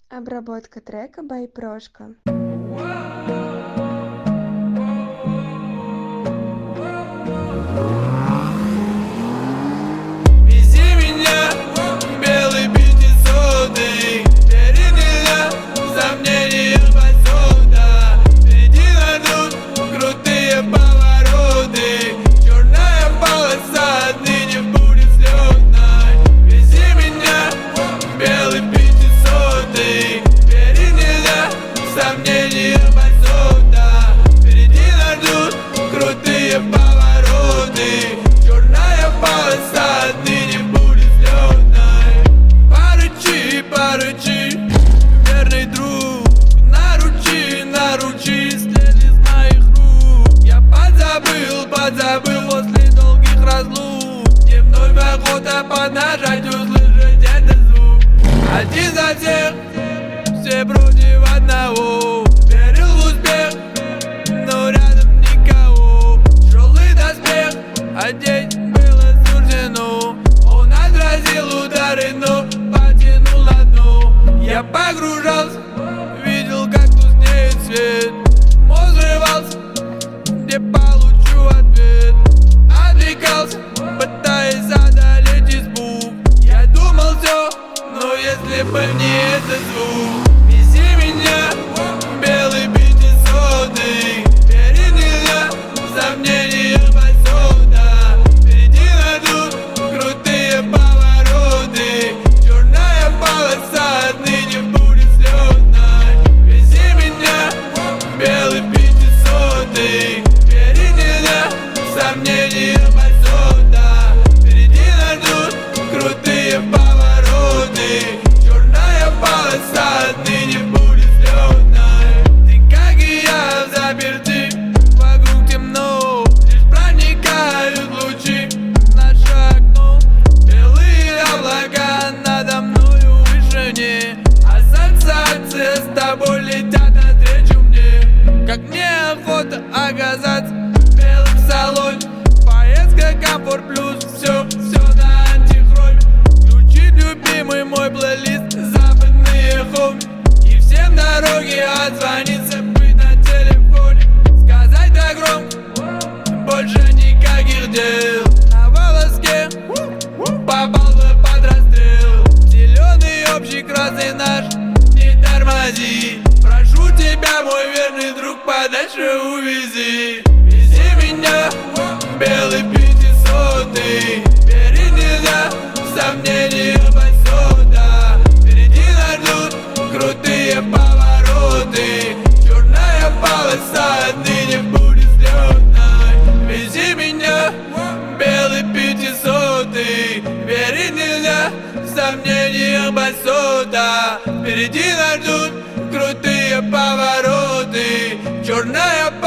Обработка трека by Прошка. Вези меня, белый пятисотый, теперь нельзя, сомнения посуда. Впереди нас ждут крутые повороты, черная полоса отныне будет слетной. Вези меня, белый пятисотый, теперь нельзя, сомнения посуда. Впереди нас ждут крутые повороты, черная полоса отныне будет слетной. Порычи, порычи, верный друг, наручи, след из моих рук. Я подзабыл после долгих разлук, мне вновь охота поднажать, услышать этот звук. Один за всех, все против одного. Верил в успех, но рядом никого. Тяжелый доспех одеть было суждено. Он отразил удары, но потянул на дно. Я погружался, видел, как тускнеет свет. Мозг взрывался, где получу ответ. Отвлекался, пытаясь одолеть испуг. Я думал все, но если бы не этот звук. Вези меня, белый пятисотый, теперь нельзя, сомнения посуда. Впереди нас ждут крутые повороты, черная полоса отныне будет слетной. Вези меня, белый пятисотый, теперь нельзя, сомнения посуда. Впереди нас ждут крутые повороты, черная полоса отныне будет слетной. Ты, как и я, заперты, вокруг темно, лишь проникают лучи в наше окно. Белые облака надо мною в вышине, ассоциации с тобой летят навстречу мне. Как мне охота оказаться белым в салоне, поездка комфорт плюс, все на антихроме. Включить любимый мой плейлист, западные хоми, и всем дороги отзвониться, быть на телефоне. Сказать так громко, больше никаких дел. На волоске попал бы под расстрел. Зеленый общий, красный наш, не тормози. Прошу тебя, мой верный друг, подальше увези. Вези меня, белый пятисотый, теперь нельзя, сомнения посуда. Впереди нас ждут крутые повороты, черная полоса отныне будет слетной. Вези меня, белый пятисотый, теперь нельзя, сомнения посуда. Впереди нас ждут крутые повороты, черная